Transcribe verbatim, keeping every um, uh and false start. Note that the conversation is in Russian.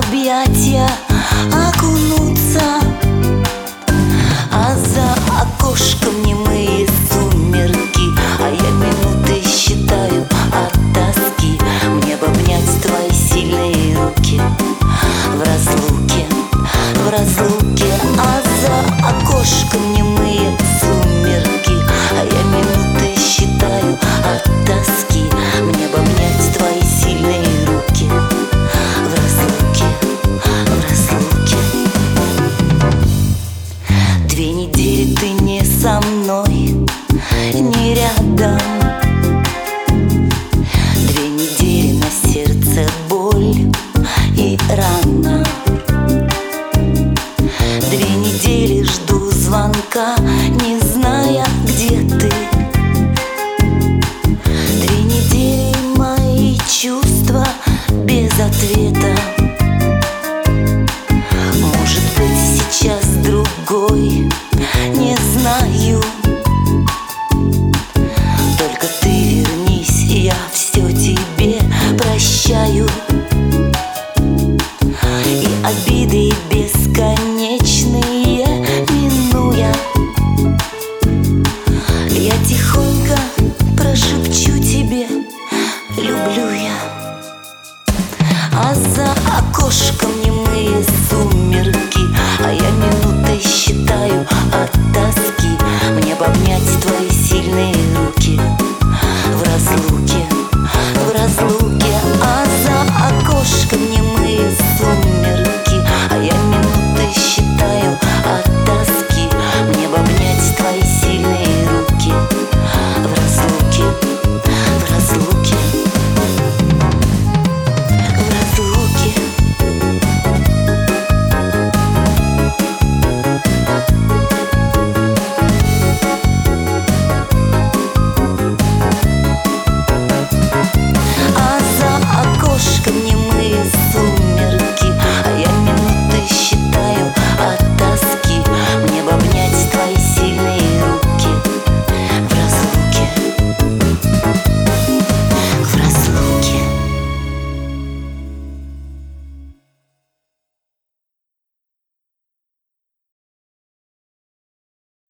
объятия окунуться, а за окошком немые сумерки, а я минуты считаю от тоски. Мне бы обнять твои сильные руки в разлуке, в разлуке, а за окошком немые сумерки, а я минуты считаю от тоски. Мне бы обнять твои сильные руки в разлуке, в разлуке. Две недели ты не со мной, не рядом. Две недели на сердце боль и рана. Две недели жду звонка, не зная, где ты. Две недели мои чувства без ответа. Может быть, сейчас другой, не знаю. Только ты вернись, я все тебе прощаю. И обиды бесконечные минуя, я тихонько прошепчу тебе: люблю я. А за окошком не